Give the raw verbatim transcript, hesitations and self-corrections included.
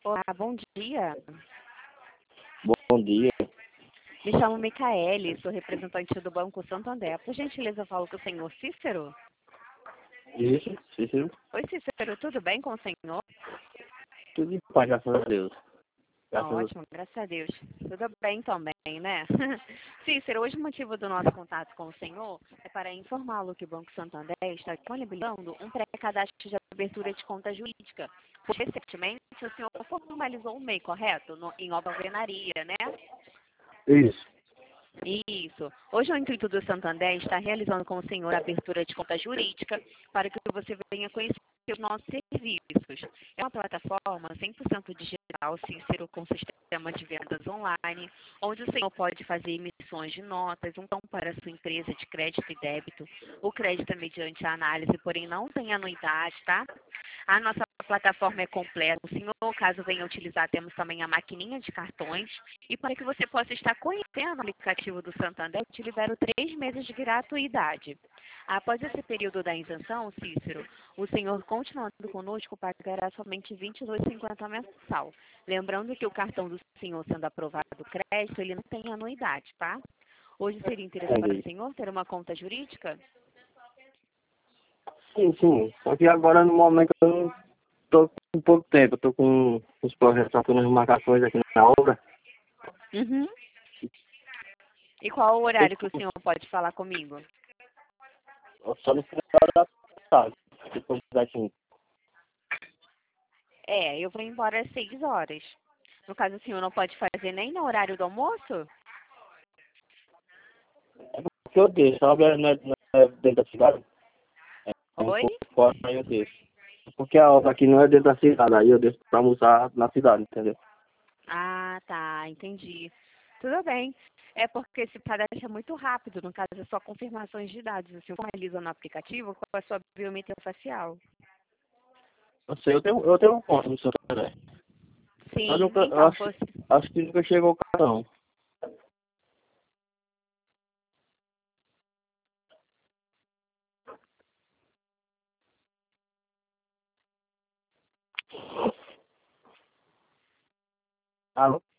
Olá, bom dia. Bom dia. Me chamo Micaele, sou representante do Banco Santander. Por gentileza, eu falo com o senhor Cícero. Isso, Cícero. Oi, Cícero, tudo bem com o senhor? Tudo em paz, graças a Deus. Graças a Deus. Ótimo, graças a Deus. Tudo bem também, né? Cícero, hoje o motivo do nosso contato com o senhor é para informá-lo que o Banco Santander está disponibilizando um pré-cadastro de abertura de conta jurídica. Recentemente, o senhor formalizou o M E I, correto? No, em obra alvenaria, né? Isso. Isso. Hoje o intuito do Santander está realizando com o senhor a abertura de conta jurídica para que você venha conhecer os nossos serviços. É uma plataforma cem por cento digital, Cícero, com sistema de vendas online, onde o senhor pode fazer emissões de notas, um plano para a sua empresa de crédito e débito. O crédito é mediante a análise, porém não tem anuidade, tá? A nossa plataforma é completa. O senhor, caso venha utilizar, temos também a maquininha de cartões. E para que você possa estar conhecendo o aplicativo do Santander, eu te libero três meses de gratuidade. Após esse período da isenção, Cícero, o senhor continuando conosco pagará somente vinte e dois reais e cinquenta centavos mensal. Lembrando que o cartão do senhor sendo aprovado do crédito, ele não tem anuidade, tá? Hoje seria interessante para o Entendi. senhor ter uma conta jurídica? Sim, sim. Só que agora, no momento, eu não tô com pouco tempo. Eu tô com os projetos, algumas marcações aqui na obra. Uhum. E qual o horário que o senhor pode falar comigo? Só no final da tarde. Depois das cinco. É, eu vou embora às seis horas. No caso, o senhor não pode fazer nem no horário do almoço? Porque eu deixo, a obra não é, não é dentro da cidade. É um Oi? pouco fora, aí eu deixo. Porque a obra aqui não é dentro da cidade, aí eu deixo pra almoçar na cidade, entendeu? Ah, tá, entendi. Tudo bem. É porque esse cadastro é muito rápido, no caso é só confirmações de dados. O senhor formaliza no aplicativo com a sua biometria facial. Eu sei, eu tenho, eu tenho um ponto no seu telefone. Mas Sim, nunca, eu então, acho, você... acho que nunca chegou o cartão. Alô?